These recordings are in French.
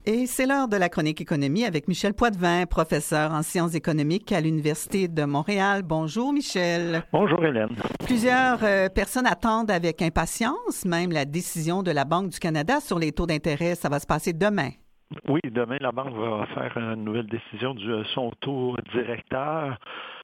Et c'est l'heure de la chronique économie avec Michel Poitvin, professeur en sciences économiques à l'Université de Montréal. Bonjour Michel. Bonjour Hélène. Plusieurs personnes attendent avec impatience même la décision de la Banque du Canada sur les taux d'intérêt. Ça va se passer demain. Oui, demain, la Banque va faire une nouvelle décision de son taux directeur.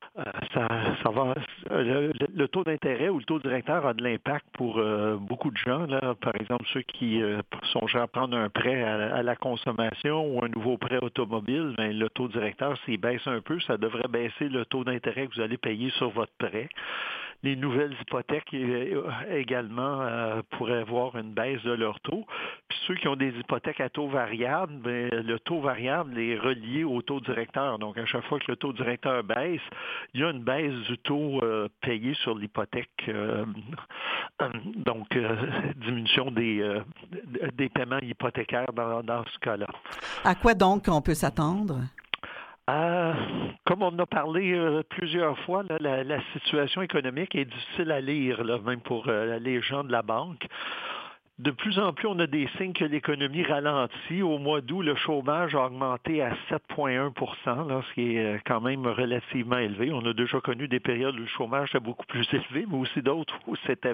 Le taux d'intérêt ou le taux directeur a de l'impact pour beaucoup de gens. Là. Par exemple, ceux qui songent à prendre un prêt à la consommation ou un nouveau prêt automobile, bien, le taux directeur, s'il baisse un peu, ça devrait baisser le taux d'intérêt que vous allez payer sur votre prêt. Les nouvelles hypothèques également pourraient avoir une baisse de leur taux. Puis ceux qui ont des hypothèques à taux variable, bien, le taux variable est relié au taux directeur. Donc, à chaque fois que le taux directeur baisse, il y a une baisse du taux payé sur l'hypothèque. Donc, diminution des paiements hypothécaires dans ce cas-là. À quoi donc on peut s'attendre? Comme on en a parlé plusieurs fois, là, la situation économique est difficile à lire, là, même pour les gens de la banque. De plus en plus, on a des signes que l'économie ralentit. Au mois d'août, le chômage a augmenté à 7,1 %, ce qui est quand même relativement élevé. On a déjà connu des périodes où le chômage était beaucoup plus élevé, mais aussi d'autres où c'était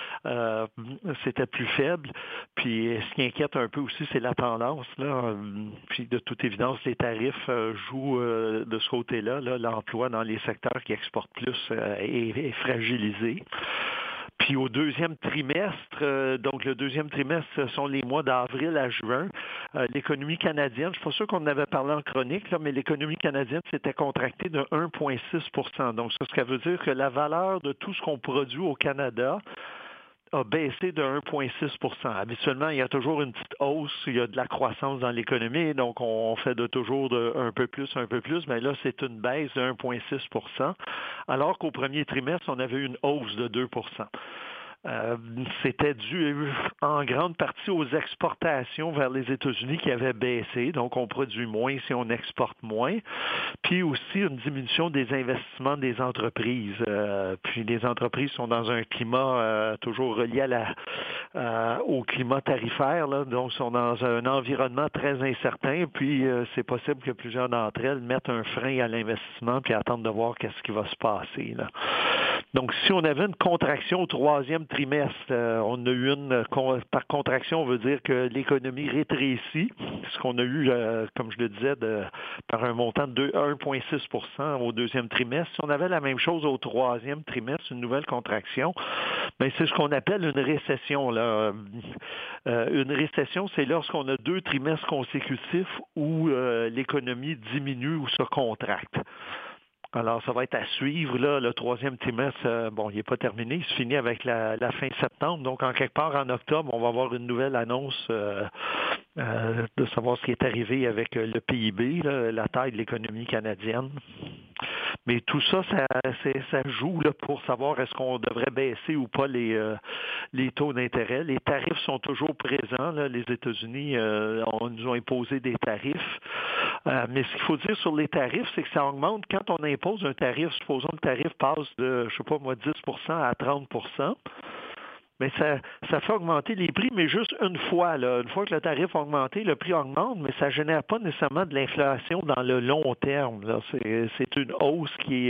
plus faible. Puis, ce qui inquiète un peu aussi, c'est la tendance. Là. Puis, de toute évidence, les tarifs jouent de ce côté-là. Là, l'emploi dans les secteurs qui exportent plus est fragilisé. Puis au deuxième trimestre, donc le deuxième trimestre, ce sont les mois d'avril à juin, l'économie canadienne, je ne suis pas sûr qu'on en avait parlé en chronique, là, mais l'économie canadienne s'était contractée de 1,6 %. Donc ça, ce qui veut dire que la valeur de tout ce qu'on produit au Canada a baissé de 1,6 %. Habituellement, il y a toujours une petite hausse, il y a de la croissance dans l'économie, donc on fait de toujours un peu plus, mais là, c'est une baisse de 1,6 %, alors qu'au premier trimestre, on avait une hausse de 2 %. C'était dû en grande partie aux exportations vers les États-Unis qui avaient baissé, donc on produit moins si on exporte moins, puis aussi une diminution des investissements des entreprises. Puis les entreprises sont dans un climat toujours relié au climat tarifaire, là, donc sont dans un environnement très incertain, puis c'est possible que plusieurs d'entre elles mettent un frein à l'investissement puis attendent de voir qu'est-ce qui va se passer, là. Donc, si on avait une contraction au troisième trimestre, on a eu par contraction, on veut dire que l'économie rétrécit, ce qu'on a eu, comme je le disais, par un montant de 1,6 % au deuxième trimestre. Si on avait la même chose au troisième trimestre, une nouvelle contraction, bien, c'est ce qu'on appelle une récession, là. Une récession, c'est lorsqu'on a 2 trimestres consécutifs où l'économie diminue ou se contracte. Alors, ça va être à suivre. Là, le troisième trimestre, il n'est pas terminé. Il se finit avec la fin septembre. Donc, en quelque part, en octobre, on va avoir une nouvelle annonce de savoir ce qui est arrivé avec le PIB, là, la taille de l'économie canadienne. Mais tout ça, ça joue là, pour savoir est-ce qu'on devrait baisser ou pas les taux d'intérêt. Les tarifs sont toujours présents. Là. Les États-Unis nous ont imposé des tarifs. Mais ce qu'il faut dire sur les tarifs, c'est que ça augmente quand on impose un tarif. Supposons que le tarif passe de, 10 % à 30 %. Mais ça fait augmenter les prix, mais juste une fois. Là. Une fois que le tarif a augmenté, le prix augmente, mais ça ne génère pas nécessairement de l'inflation dans le long terme. Là. C'est une hausse qui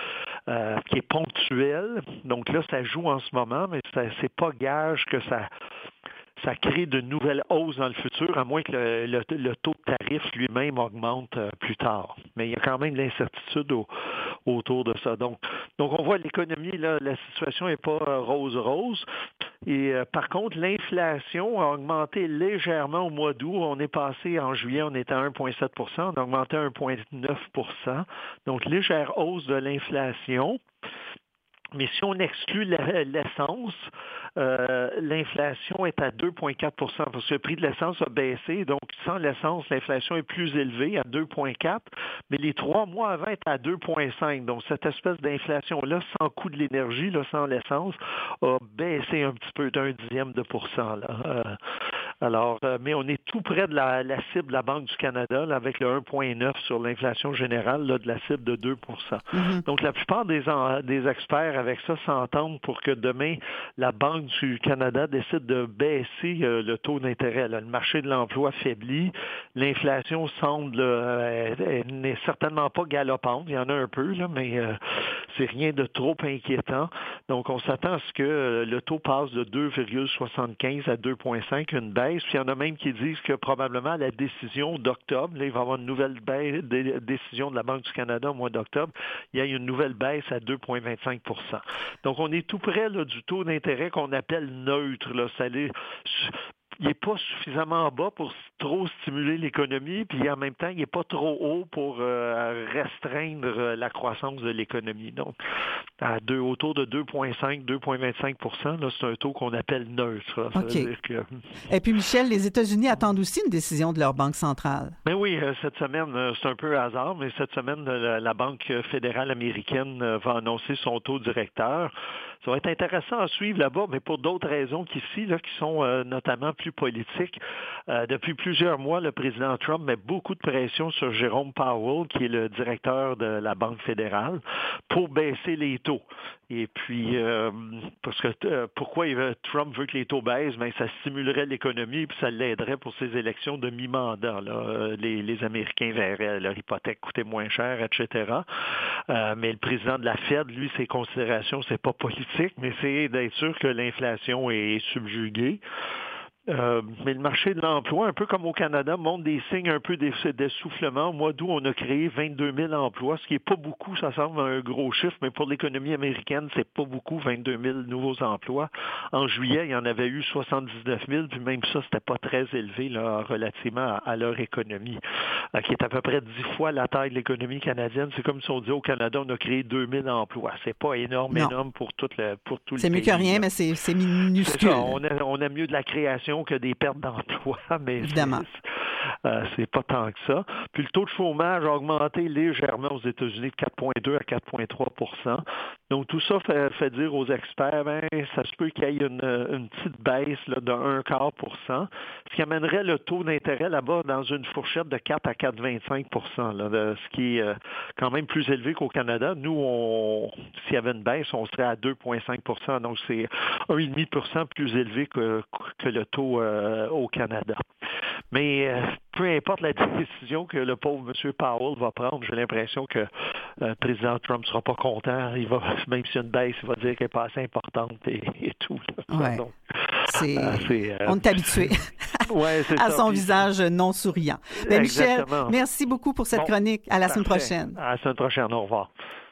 est ponctuelle. Donc là, ça joue en ce moment, mais c'est pas gage que ça crée de nouvelles hausses dans le futur, à moins que le taux de tarif lui-même augmente plus tard. Mais il y a quand même de l'incertitude autour de ça. Donc on voit l'économie, là, la situation n'est pas rose-rose. Et par contre, l'inflation a augmenté légèrement au mois d'août. On est passé, en juillet, on était à 1,7 %, on a augmenté à 1,9 %. Donc, légère hausse de l'inflation. Mais si on exclut l'essence, l'inflation est à 2,4 % parce que le prix de l'essence a baissé. Donc, sans l'essence, l'inflation est plus élevée, à 2,4 %. Mais les 3 mois avant étaient à 2,5 %. Donc, cette espèce d'inflation-là, sans coût de l'énergie, là, sans l'essence, a baissé un petit peu d'0,1 %. Là. Alors, mais on est tout près de la cible de la Banque du Canada, là, avec le 1,9 sur l'inflation générale, là, de la cible de 2 Donc, la plupart des experts avec ça s'entendent pour que demain, la Banque du Canada décide de baisser le taux d'intérêt. Là. Le marché de l'emploi faiblit, l'inflation semble n'est certainement pas galopante, il y en a un peu, là, mais c'est rien de trop inquiétant. Donc, on s'attend à ce que le taux passe de 2,75 à 2,5, une baisse. Puis, il y en a même qui disent que probablement la décision d'octobre, là, il va y avoir une nouvelle décision de la Banque du Canada au mois d'octobre, il y a une nouvelle baisse à 2,25 Donc, on est tout près là, du taux d'intérêt qu'on appelle neutre. Là. Il n'est pas suffisamment bas pour trop stimuler l'économie, puis en même temps, il n'est pas trop haut pour restreindre la croissance de l'économie. Donc, autour de 2,5, 2,25 là, c'est un taux qu'on appelle neutre. Là. Ça veut dire que... Et puis, Michel, les États-Unis attendent aussi une décision de leur banque centrale. Ben oui, cette semaine, c'est un peu hasard, mais cette semaine, la Banque fédérale américaine va annoncer son taux directeur. Ça va être intéressant à suivre là-bas, mais pour d'autres raisons qu'ici, là, qui sont notamment plus politiques. Depuis plusieurs mois, le président Trump met beaucoup de pression sur Jérôme Powell, qui est le directeur de la Banque fédérale, pour baisser les taux. Et puis, parce que pourquoi Trump veut que les taux baissent? Bien, ça stimulerait l'économie puis ça l'aiderait pour ses élections de mi-mandat. Là. Les Américains verraient leur hypothèque coûter moins cher, etc. Mais le président de la Fed, lui, ses considérations, c'est pas politique, mais c'est d'être sûr que l'inflation est subjuguée. Mais le marché de l'emploi, un peu comme au Canada, montre des signes un peu d'essoufflement. Au mois d'août, on a créé 22 000 emplois, ce qui n'est pas beaucoup, ça semble un gros chiffre, mais pour l'économie américaine, c'est pas beaucoup, 22 000 nouveaux emplois. En juillet, il y en avait eu 79 000, puis même ça, c'était pas très élevé là, relativement à leur économie, qui est à peu près 10 fois la taille de l'économie canadienne. C'est comme si on dit au Canada, on a créé 2 000 emplois. C'est pas énorme pour tout le pays. C'est mieux que rien, mais c'est minuscule. C'est ça, on a mieux de la création que des pertes d'emploi, mais évidemment. C'est pas tant que ça. Puis le taux de chômage a augmenté légèrement aux États-Unis de 4,2 à 4,3 Donc tout ça fait dire aux experts, ça se peut qu'il y ait une petite baisse là, de 0,25%, ce qui amènerait le taux d'intérêt là-bas dans une fourchette de 4 à 4,25 là, ce qui est quand même plus élevé qu'au Canada. Nous, s'il y avait une baisse, on serait à 2,5 donc c'est 1,5% plus élevé que le taux au Canada. Mais peu importe la décision que le pauvre M. Powell va prendre, j'ai l'impression que le président Trump ne sera pas content. Il va, même s'il y a une baisse, il va dire qu'elle n'est pas assez importante et tout. Ouais. Donc, on est habitué à son visage non souriant. Mais Michel, merci beaucoup pour cette chronique. À la semaine prochaine. À la semaine prochaine. Au revoir.